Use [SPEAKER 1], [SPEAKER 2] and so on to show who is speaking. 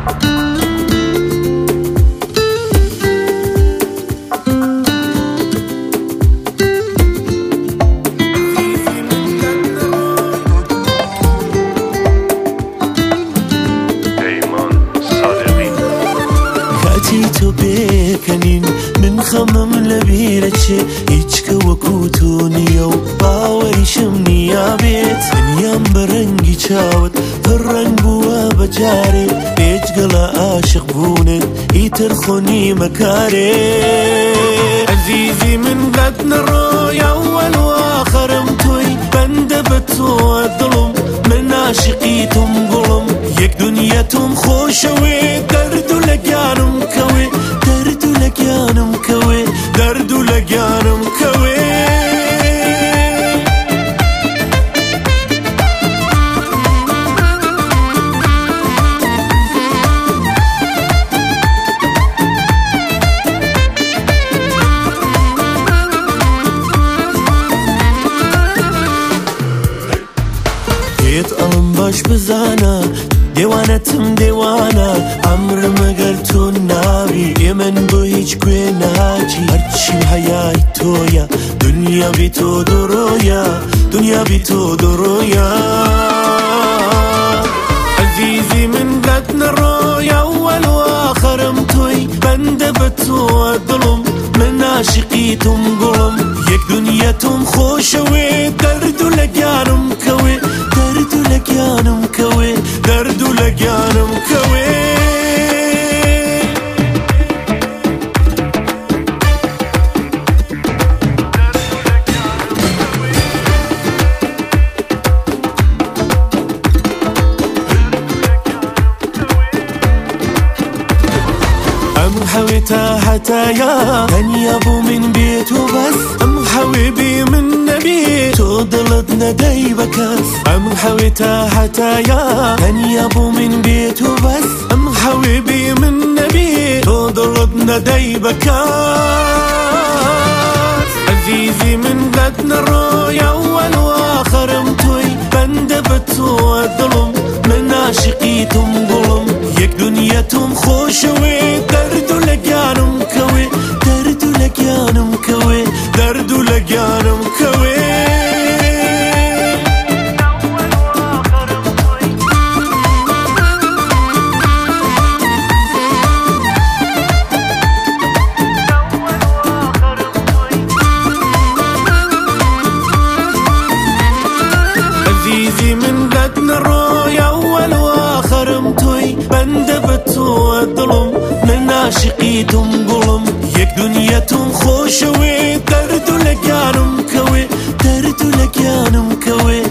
[SPEAKER 1] تو بێکەنین من خەمم لەبیرەچێ هیچ کەوەکو نییە و باوەریشم نییا بێت دنیام بە ڕەنگی چاوت پڕ ڕەنگ بووە بەجارێ بێجگەڵە عاشق بوونت ئیتر خۆنی مەکارێ عەزیزی من قەت نەڕۆی ئەوەل و ئاخەرم تۆی بەندە بە تۆوە دڵم من عاشقی تۆم گوڵم یەک دونیا تۆم خۆشەوێ دەرد و لە گیانم کەوێ دەرد و لە گیانم کەوێ دەرد و لە گیانم کەوێ پێت ئەڵم باش بزانە دێوانەتم دێوانە ئەمرم ئەگەر تۆ ناوی ئێمەن بۆ هیچ کوێ ناچی هەرچیم هەیای تۆیە دنیا بی تۆ دڕۆیە دنیا بی تۆ دڕۆیە عەزیزی من قەت نەڕۆی ئەوەل و ئاخەرم تۆی بەندە بە تۆوە دڵم من عاشقی تۆم گوڵم یەک دنیا تۆم خۆشەوێ دەرد و لە گیانم کەوێ دەرد و لە گیانم کەوێ دەرد و لە گیانم کەوێ ئەم حەوێ تا حەتایە تەنیا بوو من بێت و بەس ئەم حەوێ بێ من نەبێ تۆ دڵت نەدەی بە کەس ئەم حەوێ تا حەتایە تەنیا بوو من بێت و بەس ئەم حەوێ بێ من نەبێ تۆ دڵت نەدەی بە کەس عەزیزی من قەت نەڕۆی ئەوەل و ئاخەرم تۆی بەندە بە تۆوە دڵم من عاشقی تۆم گوڵم یەک دنیا تۆم خۆشەوێ دەرد و لە گیانم کەوێ دەرد و لە گیانم کەوێ دەرد و لە گیانم کەوێ عەزیزی من قەت نەڕۆی ئەوەل و ئاخەرم تۆی بەندە بە تۆوە دڵم من عاشقی تۆم گوڵم یەک دنیا تۆم خۆشەوێ دەرد و لە گیانم کەوێ دەرد و لە گیانم کەوێ